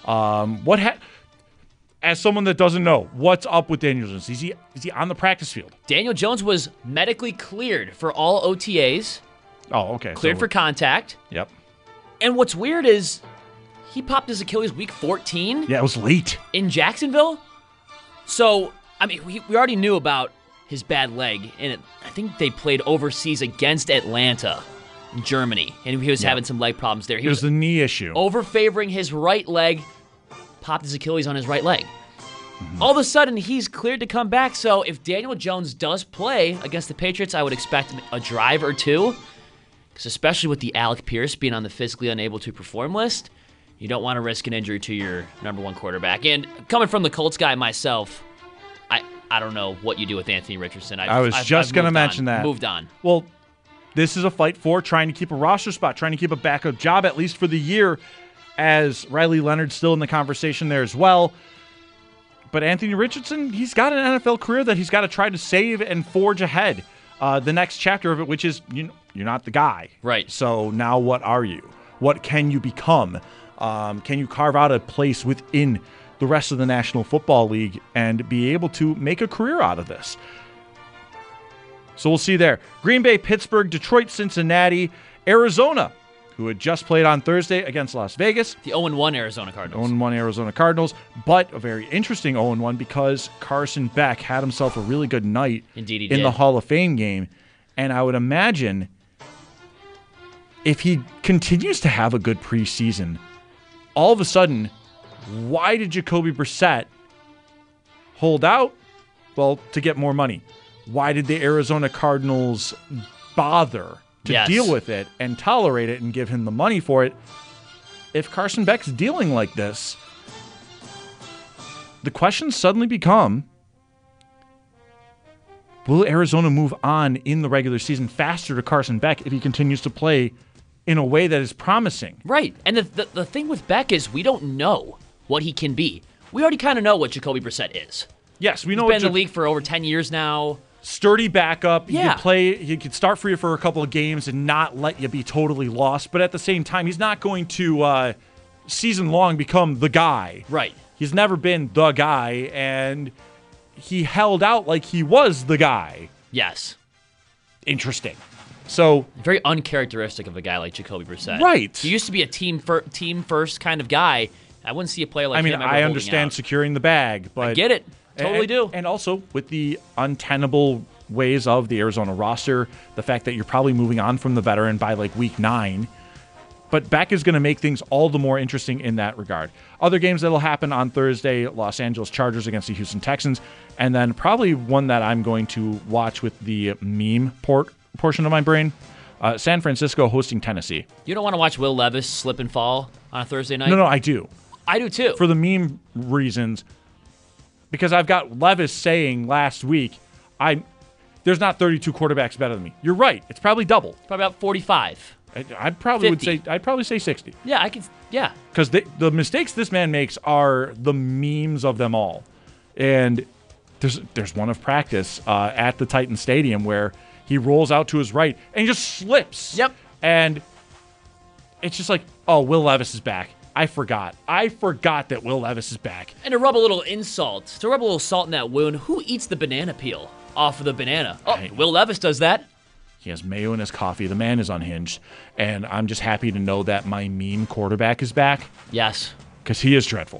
Speaker 9: As someone that doesn't know, what's up with Daniel Jones? Is he on the practice field?
Speaker 10: Daniel Jones was medically cleared for all OTAs.
Speaker 9: Oh, okay.
Speaker 10: Cleared for contact.
Speaker 9: Yep.
Speaker 10: And what's weird is he popped his Achilles week 14.
Speaker 9: Yeah, it was late.
Speaker 10: In Jacksonville. So, I mean, we already knew about his bad leg. And I think they played overseas against Atlanta in Germany. And he was having some leg problems there.
Speaker 9: It was the knee issue.
Speaker 10: Over-favoring his right leg. Popped his Achilles on his right leg. Mm-hmm. All of a sudden, he's cleared to come back. So if Daniel Jones does play against the Patriots, I would expect a drive or two. Because especially with the Alec Pierce being on the physically unable to perform list, you don't want to risk an injury to your number one quarterback. And coming from the Colts guy myself, I don't know what you do with Anthony Richardson.
Speaker 9: I was just going to mention that.
Speaker 10: Moved on.
Speaker 9: Well, this is a fight for trying to keep a roster spot, trying to keep a backup job, at least for the year, as Riley Leonard's still in the conversation there as well. But Anthony Richardson, he's got an NFL career that he's got to try to save and forge ahead. the next chapter of it, which is you're not the guy.
Speaker 10: Right.
Speaker 9: So now what are you? What can you become? Can you carve out a place within the rest of the National Football League and be able to make a career out of this? So we'll see there. Green Bay, Pittsburgh, Detroit, Cincinnati, Arizona, who had just played on Thursday against Las Vegas.
Speaker 10: The 0-1 Arizona Cardinals.
Speaker 9: 0-1 Arizona Cardinals, but a very interesting 0-1 because Carson Beck had himself a really good night
Speaker 10: Indeed he
Speaker 9: in
Speaker 10: did.
Speaker 9: the Hall of Fame game. And I would imagine if he continues to have a good preseason, all of a sudden, why did Jacoby Brissett hold out? Well, to get more money. Why did the Arizona Cardinals bother to deal with it and tolerate it and give him the money for it? If Carson Beck's dealing like this, the questions suddenly become, will Arizona move on in the regular season faster to Carson Beck if he continues to play in a way that is promising?
Speaker 10: Right. And the thing with Beck is we don't know what he can be. We already kind of know what Jacoby Brissett is.
Speaker 9: Yes, we know
Speaker 10: He's been in the league for over 10 years now.
Speaker 9: Sturdy backup.
Speaker 10: Yeah.
Speaker 9: He could start for you for a couple of games and not let you be totally lost. But at the same time, he's not going to season long become the guy.
Speaker 10: Right.
Speaker 9: He's never been the guy, and he held out like he was the guy.
Speaker 10: Yes.
Speaker 9: Interesting. So
Speaker 10: very uncharacteristic of a guy like Jacoby Brissett.
Speaker 9: Right.
Speaker 10: He used to be a team first kind of guy. I wouldn't see a player like him ever
Speaker 9: I
Speaker 10: holding
Speaker 9: understand
Speaker 10: out.
Speaker 9: securing the bag, but
Speaker 10: I get it. Totally do.
Speaker 9: And also with the untenable ways of the Arizona roster, the fact that you're probably moving on from the veteran by like week 9. But Beck is going to make things all the more interesting in that regard. Other games that will happen on Thursday, Los Angeles Chargers against the Houston Texans, and then probably one that I'm going to watch with the meme portion of my brain, San Francisco hosting Tennessee.
Speaker 10: You don't want to watch Will Levis slip and fall on a Thursday night?
Speaker 9: No, I do.
Speaker 10: I do too.
Speaker 9: For the meme reasons, because I've got Levis saying last week, there's not 32 quarterbacks better than me. You're right. It's probably double.
Speaker 10: Probably about 45.
Speaker 9: I'd probably
Speaker 10: 50.
Speaker 9: I'd probably say 60.
Speaker 10: Yeah, I could. Yeah.
Speaker 9: Because the mistakes this man makes are the memes of them all. And there's one of practice at the Titan Stadium where he rolls out to his right and he just slips.
Speaker 10: Yep.
Speaker 9: And it's just like, oh, Will Levis is back. I forgot that Will Levis is back.
Speaker 10: And to rub a little salt in that wound, who eats the banana peel off of the banana? Oh, Will Levis does that.
Speaker 9: He has mayo in his coffee. The man is unhinged. And I'm just happy to know that my meme quarterback is back.
Speaker 10: Yes.
Speaker 9: Because he is dreadful.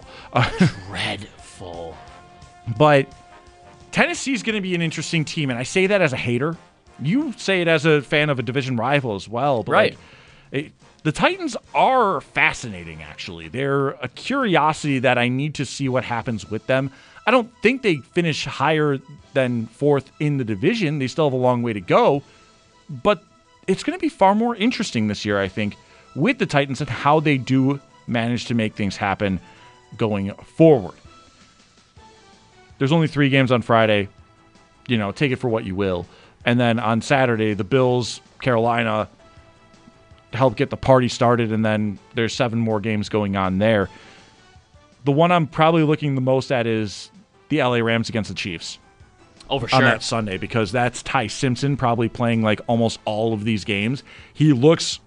Speaker 10: Dreadful.
Speaker 9: But Tennessee's going to be an interesting team. And I say that as a hater. You say it as a fan of a division rival as well. But
Speaker 10: right.
Speaker 9: The Titans are fascinating, actually. They're a curiosity that I need to see what happens with them. I don't think they finish higher than 4th in the division. They still have a long way to go. But it's going to be far more interesting this year, I think, with the Titans and how they do manage to make things happen going forward. There's only 3 games on Friday. Take it for what you will. And then on Saturday, the Bills, Carolina, help get the party started, and then there's 7 more games going on there. The one I'm probably looking the most at is the LA Rams against the Chiefs.
Speaker 10: Oh, for sure.
Speaker 9: On that Sunday, because that's Ty Simpson probably playing like almost all of these games. He looks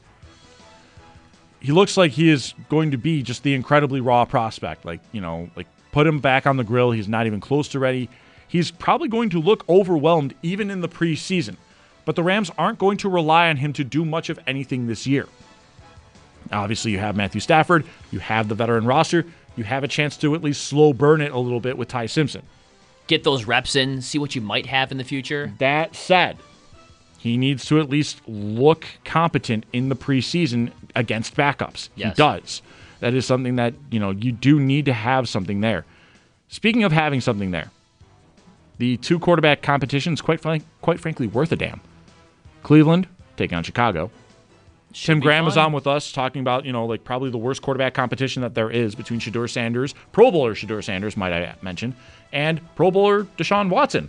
Speaker 9: like he is going to be just the incredibly raw prospect. Like put him back on the grill. He's not even close to ready. He's probably going to look overwhelmed even in the preseason. But the Rams aren't going to rely on him to do much of anything this year. Obviously, you have Matthew Stafford. You have the veteran roster. You have a chance to at least slow burn it a little bit with Ty Simpson.
Speaker 10: Get those reps in, see what you might have in the future.
Speaker 9: That said, he needs to at least look competent in the preseason against backups.
Speaker 10: Yes.
Speaker 9: He does. That is something that, you do need to have something there. Speaking of having something there, the 2 quarterback competition is quite frankly worth a damn. Cleveland taking on Chicago. Tim Graham is on with us talking about, probably the worst quarterback competition that there is between Shedeur Sanders, Pro Bowler Shedeur Sanders, might I mention, and Pro Bowler Deshaun Watson.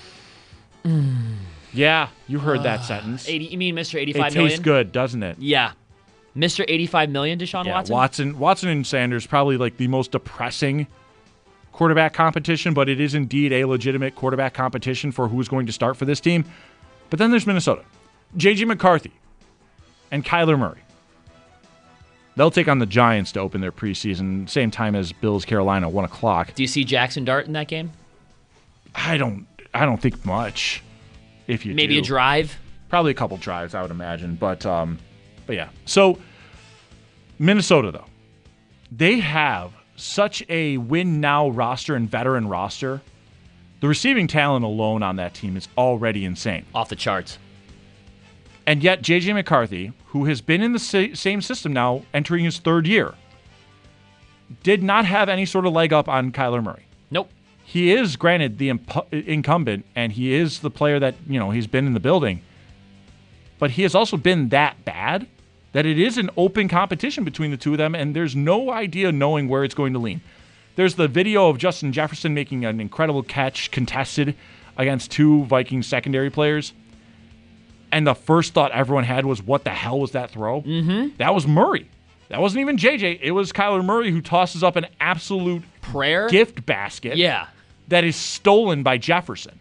Speaker 9: Yeah, you heard that sentence.
Speaker 10: You mean Mr. 85
Speaker 9: million? It
Speaker 10: million?
Speaker 9: tastes good, doesn't it?
Speaker 10: Yeah. Mr. 85 million, Deshaun Watson?
Speaker 9: Watson and Sanders, probably like the most depressing quarterback competition, but it is indeed a legitimate quarterback competition for who's going to start for this team. But then there's Minnesota. J.J. McCarthy and Kyler Murray. They'll take on the Giants to open their preseason, same time as Bills Carolina, 1 o'clock.
Speaker 10: Do you see Jackson Dart in that game?
Speaker 9: I don't think much. If you
Speaker 10: maybe
Speaker 9: do.
Speaker 10: A drive,
Speaker 9: probably a couple drives, I would imagine. But yeah. So Minnesota, though, they have such a win now roster and veteran roster. The receiving talent alone on that team is already insane,
Speaker 10: off the charts.
Speaker 9: And yet, J.J. McCarthy, who has been in the same system now, entering his 3rd year, did not have any sort of leg up on Kyler Murray.
Speaker 10: Nope.
Speaker 9: He is, granted, the incumbent, and he is the player that, he's been in the building. But he has also been that bad that it is an open competition between the two of them, and there's no idea knowing where it's going to lean. There's the video of Justin Jefferson making an incredible catch contested against 2 Vikings secondary players. And the first thought everyone had was, what the hell was that throw?
Speaker 10: Mm-hmm.
Speaker 9: That was Murray. That wasn't even JJ. It was Kyler Murray who tosses up an absolute
Speaker 10: prayer
Speaker 9: gift basket.
Speaker 10: Yeah.
Speaker 9: That is stolen by Jefferson.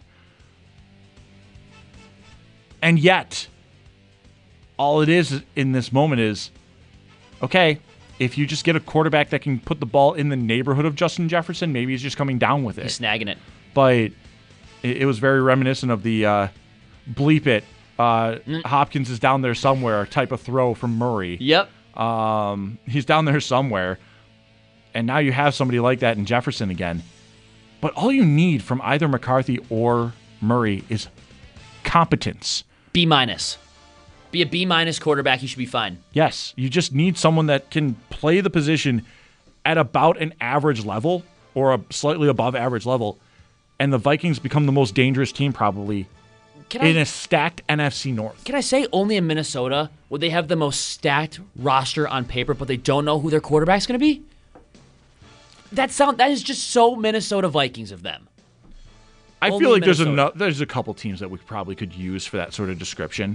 Speaker 9: And yet, all it is in this moment is, okay, if you just get a quarterback that can put the ball in the neighborhood of Justin Jefferson, maybe he's just coming down with it.
Speaker 10: He's snagging it. But
Speaker 9: it was very reminiscent of the bleep it. Hopkins is down there somewhere type of throw from Murray.
Speaker 10: Yep.
Speaker 9: He's down there somewhere. And now you have somebody like that in Jefferson again. But all you need from either McCarthy or Murray is competence.
Speaker 10: B-. Be a B- quarterback, you should be fine.
Speaker 9: Yes. You just need someone that can play the position at about an average level or a slightly above average level. And the Vikings become the most dangerous team probably in a stacked NFC North.
Speaker 10: Can I say only in Minnesota would they have the most stacked roster on paper, but they don't know who their quarterback's going to be? That is just so Minnesota Vikings of them.
Speaker 9: I feel like there's a couple teams that we probably could use for that sort of description.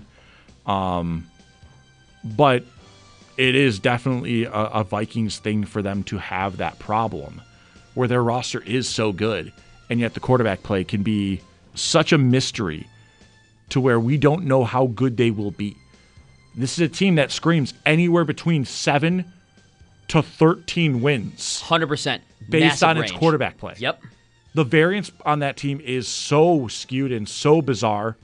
Speaker 9: But it is definitely a Vikings thing for them to have that problem where their roster is so good, and yet the quarterback play can be such a mystery to where we don't know how good they will be. This is a team that screams anywhere between 7 to 13 wins.
Speaker 10: 100%.
Speaker 9: Based on its quarterback play.
Speaker 10: Yep.
Speaker 9: The variance on that team is so skewed and so bizarre.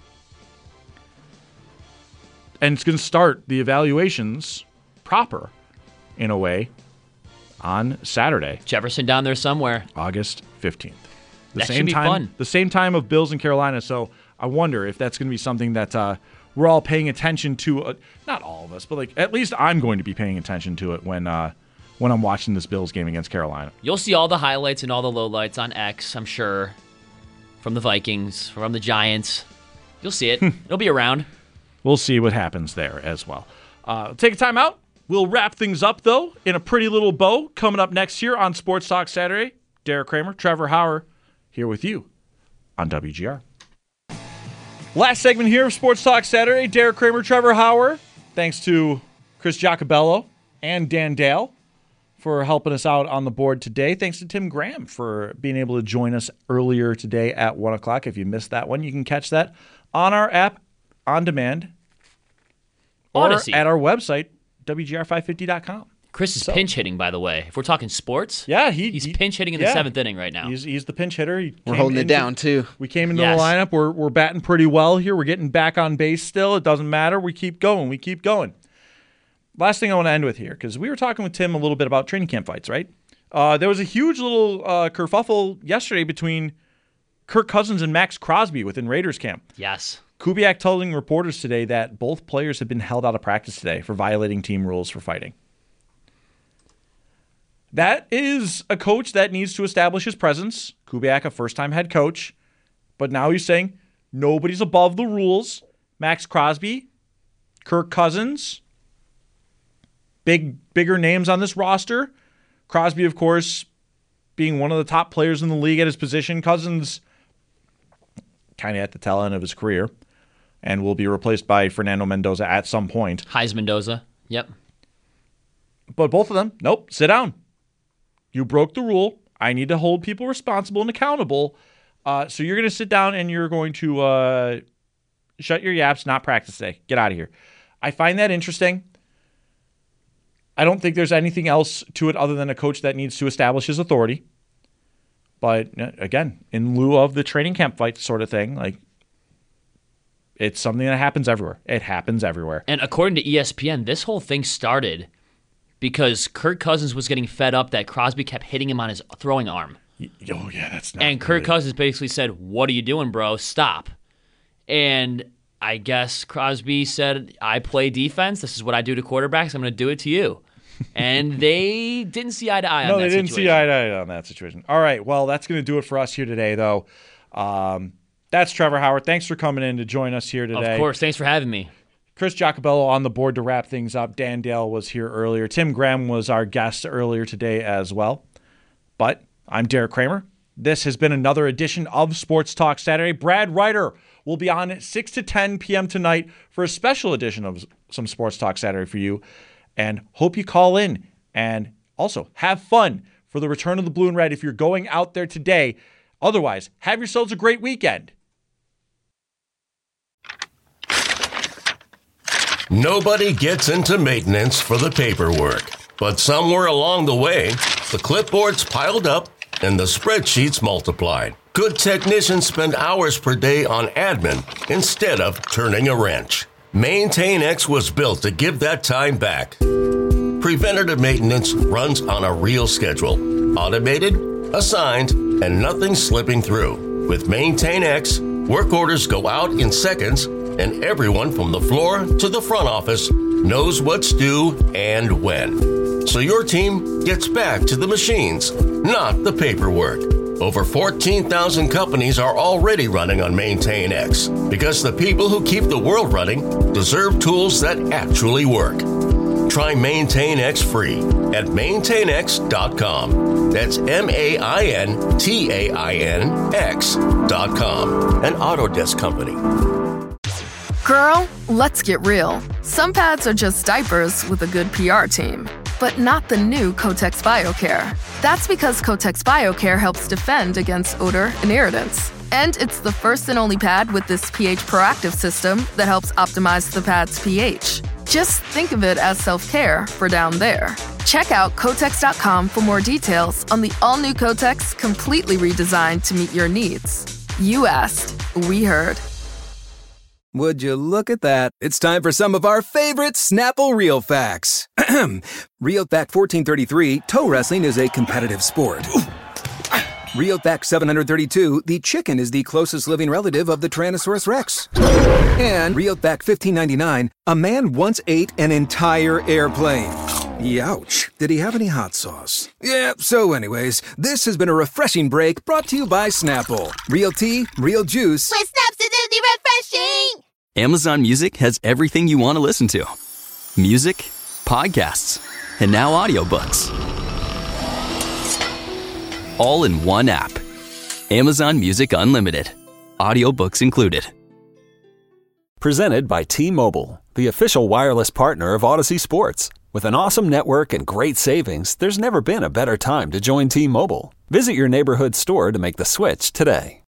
Speaker 9: And it's going to start the evaluations proper, in a way, on Saturday.
Speaker 10: Jefferson down there somewhere.
Speaker 9: August 15th.
Speaker 10: That should be fun.
Speaker 9: The same time of Bills and Carolina, so I wonder if that's going to be something that we're all paying attention to. Not all of us, but at least I'm going to be paying attention to it when I'm watching this Bills game against Carolina.
Speaker 10: You'll see all the highlights and all the lowlights on X, I'm sure, from the Vikings, from the Giants. You'll see it. It'll be around.
Speaker 9: We'll see what happens there as well. Take a time out. We'll wrap things up, though, in a pretty little bow. Coming up next here on Sports Talk Saturday, Derek Kramer, Trevor Hauer, here with you on WGR. Last segment here of Sports Talk Saturday, Derek Kramer, Trevor Hauer. Thanks to Chris Giacobello and Dan Dale for helping us out on the board today. Thanks to Tim Graham for being able to join us earlier today at 1 o'clock. If you missed that one, you can catch that on our app, on demand, or
Speaker 10: Odyssey.
Speaker 9: At our website, WGR550.com.
Speaker 10: Chris is pinch hitting, by the way. If we're talking sports,
Speaker 9: yeah,
Speaker 10: he's pinch hitting in the 7th inning right now.
Speaker 9: He's the pinch hitter.
Speaker 16: We're holding it down, too.
Speaker 9: We came into the lineup. We're batting pretty well here. We're getting back on base still. It doesn't matter. We keep going. Last thing I want to end with here, because we were talking with Tim a little bit about training camp fights, right? There was a huge little kerfuffle yesterday between Kirk Cousins and Max Crosby within Raiders camp.
Speaker 10: Yes.
Speaker 9: Kubiak telling reporters today that both players have been held out of practice today for violating team rules for fighting. That is a coach that needs to establish his presence. Kubiak, a first-time head coach. But now he's saying nobody's above the rules. Max Crosby, Kirk Cousins, bigger names on this roster. Crosby, of course, being one of the top players in the league at his position. Cousins kind of at the tail end of his career and will be replaced by Fernando Mendoza at some point.
Speaker 10: Heisman Mendoza. Yep.
Speaker 9: But both of them, nope, sit down. You broke the rule. I need to hold people responsible and accountable. So you're going to sit down and you're going to shut your yaps, not practice today. Get out of here. I find that interesting. I don't think there's anything else to it other than a coach that needs to establish his authority. But again, in lieu of the training camp fight sort of thing, like, it's something that happens everywhere. It happens everywhere.
Speaker 10: And according to ESPN, this whole thing started because Kirk Cousins was getting fed up that Crosby kept hitting him on his throwing arm.
Speaker 9: Oh, yeah, that's not
Speaker 10: And Kirk Cousins basically said, "What are you doing, bro? Stop." And I guess Crosby said, "I play defense. This is what I do to quarterbacks. I'm going to do it to you." And they didn't see eye to eye on that situation.
Speaker 9: No, they didn't see eye to eye on that situation. All right, well, that's going to do it for us here today, though. That's Trevor Howard. Thanks for coming in to join us here today.
Speaker 10: Of course. Thanks for having me.
Speaker 9: Chris Giacobello on the board to wrap things up. Dan Dale was here earlier. Tim Graham was our guest earlier today as well. But I'm Derek Kramer. This has been another edition of Sports Talk Saturday. Brad Ryder will be on at 6 to 10 p.m. tonight for a special edition of some Sports Talk Saturday for you. And hope you call in and also have fun for the return of the blue and red if you're going out there today. Otherwise, have yourselves a great weekend.
Speaker 12: Nobody gets into maintenance for the paperwork, but somewhere along the way, the clipboards piled up and the spreadsheets multiplied. Good technicians spend hours per day on admin instead of turning a wrench. MaintainX was built to give that time back. Preventative maintenance runs on a real schedule. Automated, assigned, and nothing slipping through. With MaintainX, work orders go out in seconds, and everyone from the floor to the front office knows what's due and when. So your team gets back to the machines, not the paperwork. Over 14,000 companies are already running on MaintainX because the people who keep the world running deserve tools that actually work. Try MaintainX free at maintainx.com. That's MaintainX.com. An Autodesk company.
Speaker 17: Girl, let's get real. Some pads are just diapers with a good PR team. But not the new Kotex BioCare. That's because Kotex BioCare helps defend against odor and irritants. And it's the first and only pad with this pH proactive system that helps optimize the pad's pH. Just think of it as self-care for down there. Check out Kotex.com for more details on the all-new Kotex, completely redesigned to meet your needs. You asked, we heard.
Speaker 18: Would you look at that? It's time for some of our favorite Snapple Real Facts. Real Fact 1433, toe wrestling is a competitive sport. Real Fact 732, the chicken is the closest living relative of the Tyrannosaurus Rex. And Real Fact 1599, a man once ate an entire airplane. Youch. Did he have any hot sauce? Yeah, so anyways, this has been a refreshing break brought to you by Snapple. Real tea, real juice.
Speaker 19: With Snap's acidity refreshing!
Speaker 20: Amazon Music has everything you want to listen to. Music, podcasts, and now audiobooks. All in one app. Amazon Music Unlimited. Audiobooks included.
Speaker 21: Presented by T-Mobile, the official wireless partner of Odyssey Sports. With an awesome network and great savings, there's never been a better time to join T-Mobile. Visit your neighborhood store to make the switch today.